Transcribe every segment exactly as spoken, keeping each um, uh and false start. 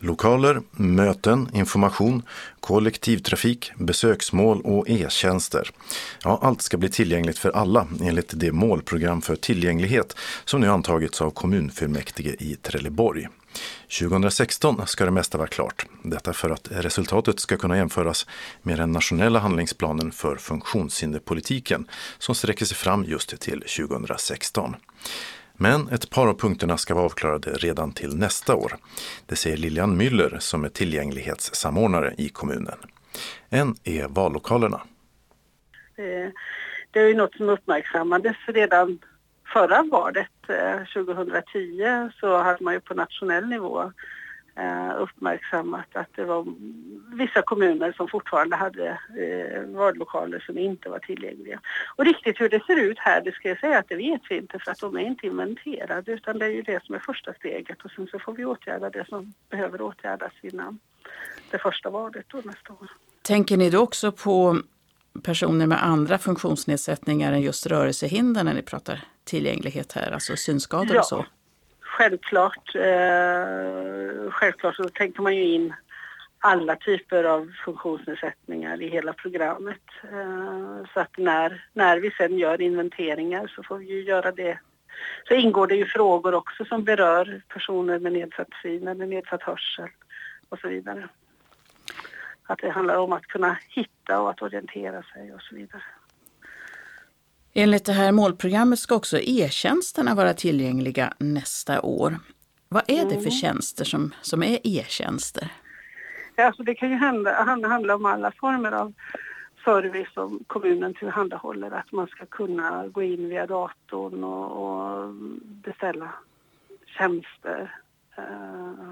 Lokaler, möten, information, kollektivtrafik, besöksmål och e-tjänster. Ja, allt ska bli tillgängligt för alla enligt det målprogram för tillgänglighet som nu antagits av kommunfullmäktige i Trelleborg. tjugohundrasexton ska det mesta vara klart. Detta för att resultatet ska kunna jämföras med den nationella handlingsplanen för funktionshinderpolitiken som sträcker sig fram just till tjugohundrasexton. Men ett par av punkterna ska vara avklarade redan till nästa år. Det säger Lilian Müller som är tillgänglighetssamordnare i kommunen. En är vallokalerna. Det är ju något som uppmärksammades redan förra valet tjugohundratio, så hade man ju på nationell nivå uppmärksammat att det var vissa kommuner som fortfarande hade vallokaler som inte var tillgängliga. Och riktigt hur det ser ut här, det ska jag säga att det vet vi inte, för att de är inte inventerade, utan det är ju det som är första steget, och sen så får vi åtgärda det som behöver åtgärdas innan det första valet då nästa år. Tänker ni då också på personer med andra funktionsnedsättningar än just rörelsehinder när ni pratar tillgänglighet här, alltså synskador ja. och så? Självklart, eh, självklart så tänker man ju in alla typer av funktionsnedsättningar i hela programmet. Eh, så att när, när vi sen gör inventeringar så får vi ju göra det. Så ingår det ju frågor också som berör personer med nedsatt syn eller nedsatt hörsel och så vidare. Att det handlar om att kunna hitta och att orientera sig och så vidare. Enligt det här målprogrammet ska också e-tjänsterna vara tillgängliga nästa år. Vad är det för tjänster som, som är e-tjänster? Ja, alltså det kan ju handla, handla om alla former av service som kommunen tillhandahåller. Att man ska kunna gå in via datorn och, och beställa tjänster. Uh,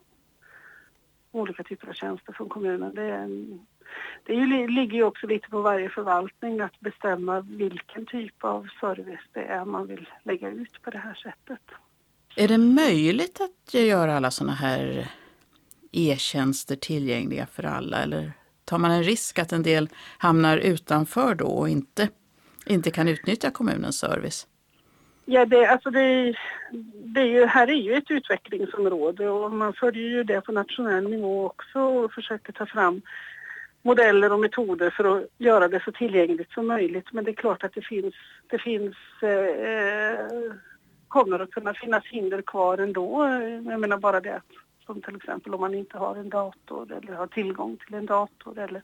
olika typer av tjänster från kommunen. Det är en, Det är ju, ligger ju också lite på varje förvaltning att bestämma vilken typ av service det är man vill lägga ut på det här sättet. Är det möjligt att göra alla såna här e-tjänster tillgängliga för alla? Eller tar man en risk att en del hamnar utanför då och inte, inte kan utnyttja kommunens service? Ja, det, alltså det, det är ju, här är ju ett utvecklingsområde, och man följer ju det på nationell nivå också och försöker ta fram modeller och metoder för att göra det så tillgängligt som möjligt. Men det är klart att det finns, det finns eh, kommer att kunna finnas hinder kvar ändå. Jag menar bara det, som till exempel om man inte har en dator eller har tillgång till en dator eller,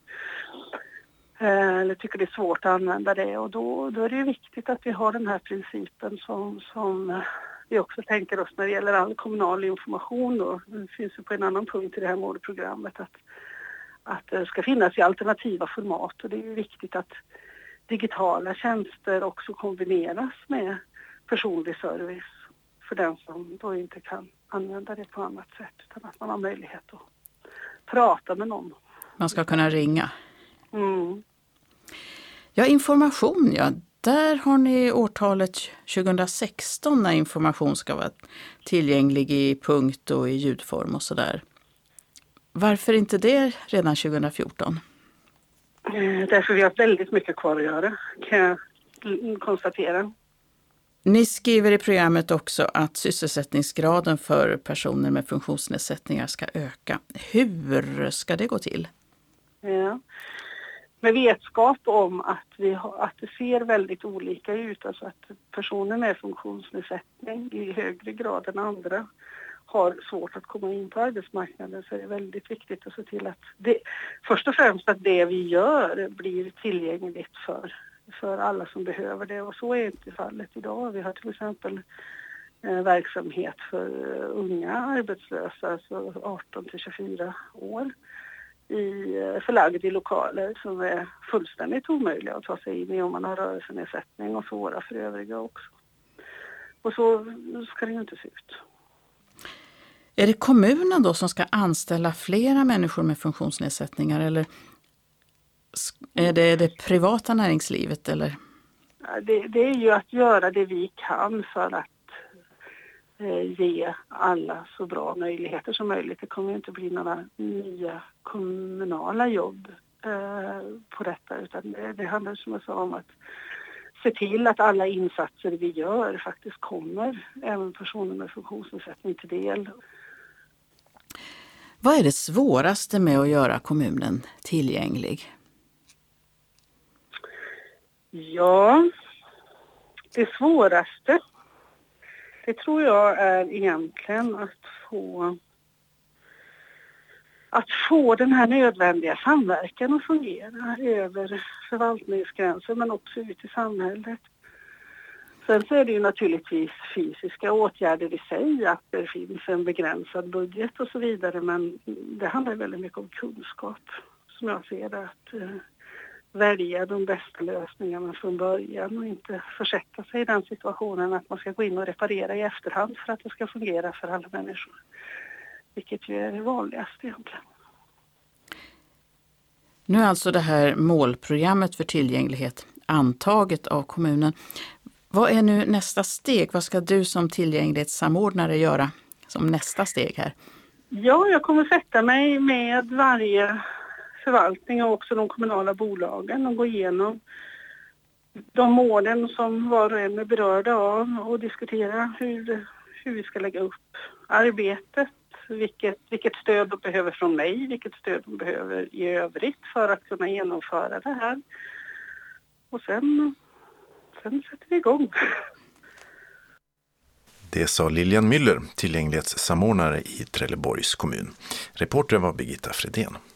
eh, eller tycker det är svårt att använda det. Och då, då är det ju viktigt att vi har den här principen som, som vi också tänker oss när det gäller all kommunal information. Då. Det finns ju på en annan punkt i det här målprogrammet att att det ska finnas i alternativa format, och det är ju viktigt att digitala tjänster också kombineras med personlig service för den som då inte kan använda det på annat sätt, utan att man har möjlighet att prata med någon. Man ska kunna ringa. Mm. Ja, information, ja. Där har ni årtalet tjugohundrasexton när information ska vara tillgänglig i punkt och i ljudform och sådär. Varför inte det redan tjugohundrafjorton? Därför vi har väldigt mycket kvar att göra, kan jag konstatera. Ni skriver i programmet också att sysselsättningsgraden för personer med funktionsnedsättningar ska öka. Hur ska det gå till? Ja. Med vetskap om att, vi har, att det ser väldigt olika ut, alltså att personer med funktionsnedsättning i högre grad än andra har svårt att komma in på arbetsmarknaden, så är det väldigt viktigt att se till att det, först och främst att det vi gör blir tillgängligt för, för alla som behöver det, och så är inte fallet idag. Vi har till exempel eh, verksamhet för unga arbetslösa, alltså arton till tjugofyra år, i, förlagd i lokaler som är fullständigt omöjliga att ta sig in i om man har rörelsenedsättning, och svåra för övriga också. Och så ska det ju inte se ut. Är det kommunen då som ska anställa flera människor med funktionsnedsättningar, eller är det det privata näringslivet? Eller? Det, det är ju att göra det vi kan för att eh, ge alla så bra möjligheter som möjligt. Det kommer inte bli några nya kommunala jobb eh, på detta, utan det, det handlar som jag sa om att se till att alla insatser vi gör faktiskt kommer även personer med funktionsnedsättning till del. Vad är det svåraste med att göra kommunen tillgänglig? Ja, det svåraste, det tror jag är egentligen att få att få den här nödvändiga samverkan att fungera över förvaltningsgränser men också ut i samhället. Sen så är det ju naturligtvis fysiska åtgärder i sig, att det finns en begränsad budget och så vidare, men det handlar väldigt mycket om kunskap som jag ser det, att eh, välja de bästa lösningarna från början och inte försätta sig i den situationen att man ska gå in och reparera i efterhand för att det ska fungera för alla människor. Vilket ju är det vanligaste egentligen. Nu är alltså det här målprogrammet för tillgänglighet antaget av kommunen. Vad är nu nästa steg? Vad ska du som tillgänglighetssamordnare göra som nästa steg här? Ja, jag kommer sätta mig med varje förvaltning och också de kommunala bolagen och gå igenom de målen som var och en är berörda av och diskutera hur, hur vi ska lägga upp arbetet. Vilket, vilket stöd de behöver från mig, vilket stöd de behöver i övrigt för att kunna genomföra det här. Och sen, sen sätter vi igång. Det sa Lilian Müller, tillgänglighetssamordnare i Trelleborgs kommun. Reporter var Birgitta Fredén.